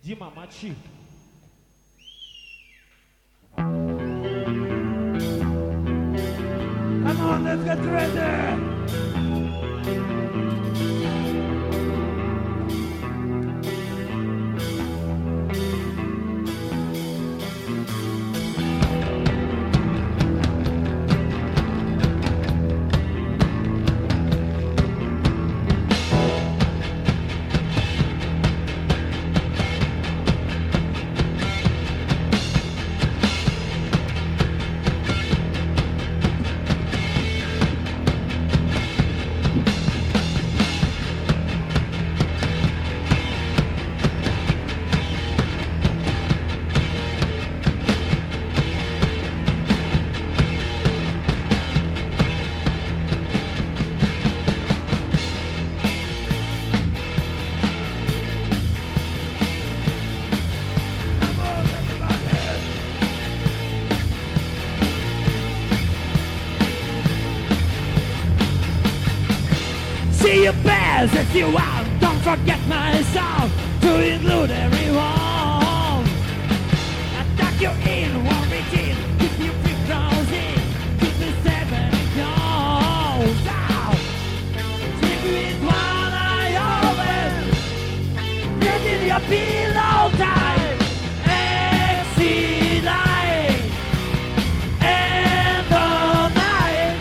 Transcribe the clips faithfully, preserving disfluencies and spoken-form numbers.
Дима, мочи. Come on, let's get ready! See your best if you want. Don't forget my song to include everyone. Attack you in one routine. Keep you free closing. Keep me safe and it goes out. Sleep with one eye open. Get in your pillow tight. Exit light. And the night.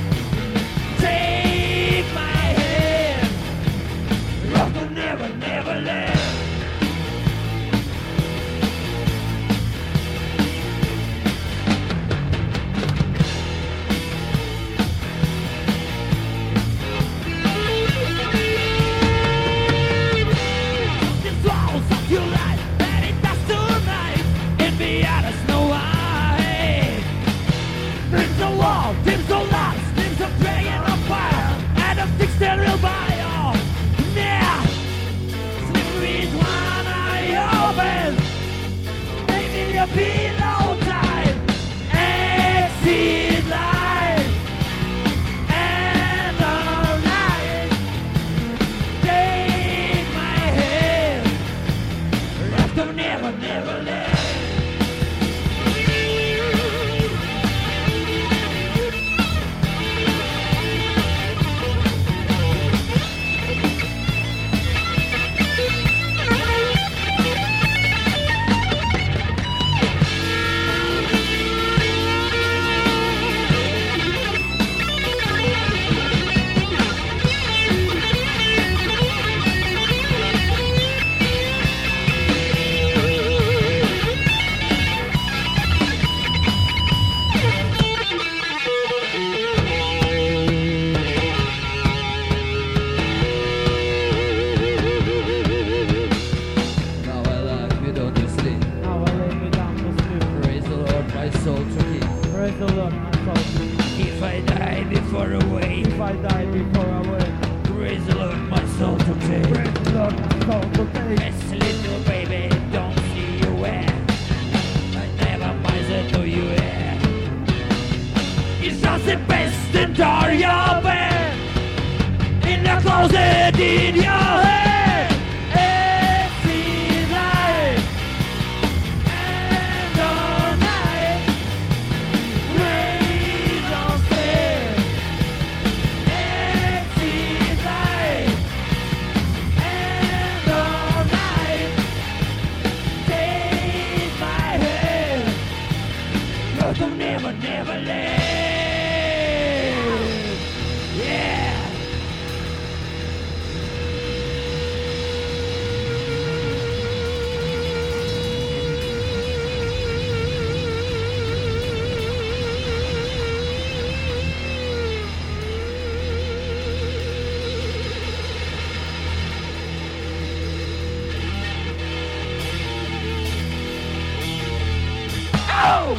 Take my hand. Rock will never, never let. This walls of your life, and it does tonight. In the others no way. Dreams are lost, dreams are lost, dreams are praying on fire. And a fixed real bio. Yeah. Sleep with one eye open. Maybe your pillow tight. Exit light. And all night. Take my hand. Love to never, never let. Now I lie me down to sleep. Now I lay me down to sleep. Praise the Lord, my soul to keep. Praise the Lord, my soul. If I die before away, If I die before I wake, praise the Lord, my soul to keep. praise the Lord, my soul to take. Yes, little baby, don't see you where I never mind that to you where. It's just the best in door your bed. In the closet in your head. Exit light. And all night. Rain don't stay. Exit light. And all night. Take my hand. Love to never, never let. Yeah. Oh!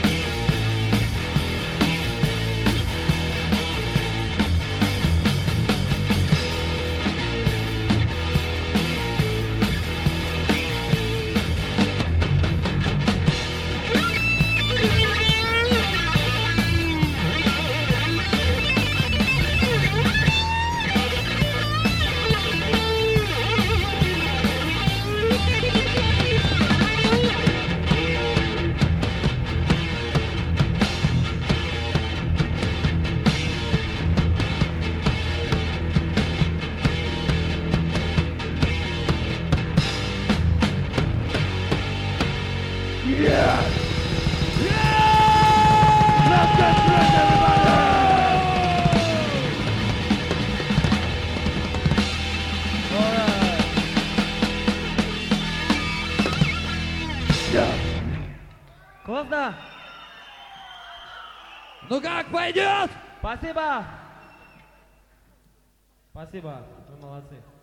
Классно! Ну как пойдет? Спасибо! Спасибо, вы молодцы.